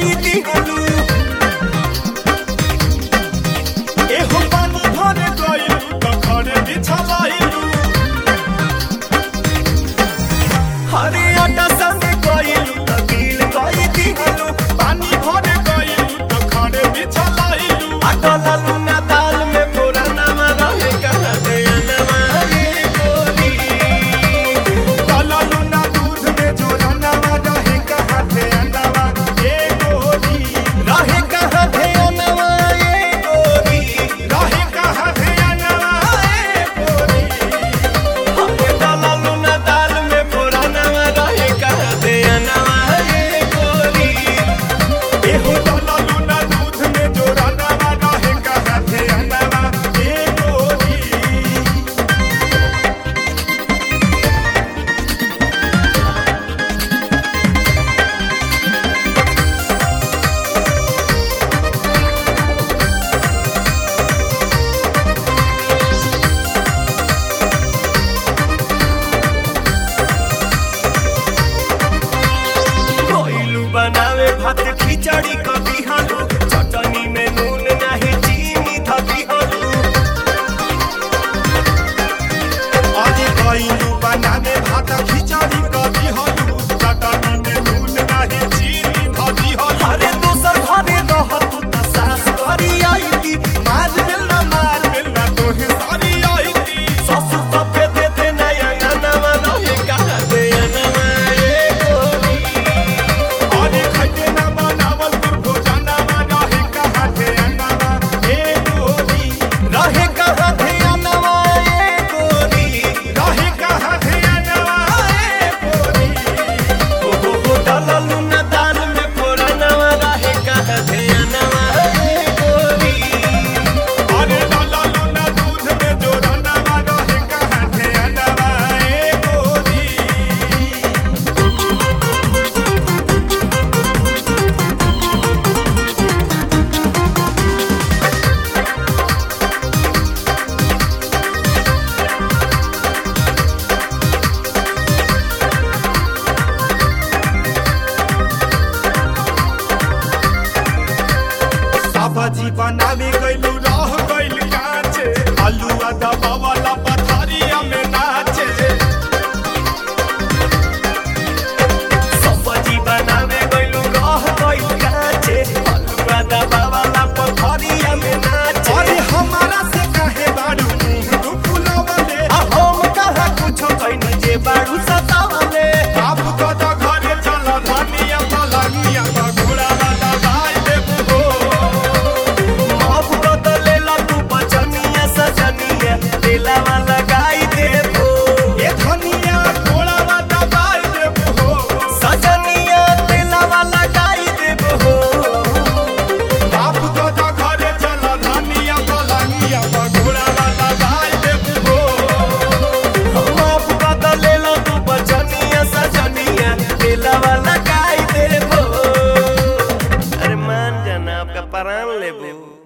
कई दिहलू एहो पानी भर गइलू त घरे बिछलाइलू हरे आटा संग गइलू त गिल कई दिहलू पानी भर गइलू त घरे बिछलाइलू आटा लालू ना दाल में पूरा नाम रहे कहा दे नवा रे गोरी लालू ना दूध में जोरा नवा रहे कहा दे नवा ए गोरी रहे कहा दे नवा ए गोरी रहे कहा दे नवा ए गोरी हमें लालू ना दाल में पूरा नवा रहे कहा दे नवा ए गोरी एहो लालू ना दूध में जोरा नवा रहे कहा दे नवा ए गोरी कोइलू बनावे भात खिचड़ी कभी हालू चटनी में नून नाही चीनी धबी हालू अरे कोइलू बनावे भात खिचड़ी कभी हालू चटनी में नून नाही चीनी धबी हालू अरे दोसर घरे रहत त सास करी आईती मार मिलना तोहे सारी आईती ससुर तबे देते नया नवा रहे कहा दे नवा ए गोरी अरे खटे ना बनावल तू भोजना रहे कहा दे नवा ए गोरी रहे कहा दे नवा ए गोरी रहे कहा दे नवा ए गोरी ओ डालू ना दाल में फोरा नवा रहे कहा दे नवा ए गोरी अरे डालू ना दूध में जोरा नवा रहे कहा दे नवा ए गोरी सब्जी बनावे गइलू रह गइल काचे आलूआ दबावाला पथारिया में नाचे सब्जी बनावे गइलू रह गइल काचे आलूआ दबावाला पथारिया में नाचे अरे हमारा से काहे बाड़ू मुंह फुलावले हम कहा कुछो कइनी जे बाड़ू सतावले आप कदा घरे चल धनिया पलंगिया घोड़ा वाला गाय देबू अब बदलेला तू बचनिया सजनिया दिला वाला गाय देबो ए धनिया घोड़ा वाला गाय देबो सजनिया दिला वाला गाय देबो बाप दादा घरे चल धनिया पलंगिया घोड़ा वाला गाय देबो अब बदलेला तू बचनिया सजनिया दिला वाला गाय देबो अरे मान जाना आपका प्राण लेबो।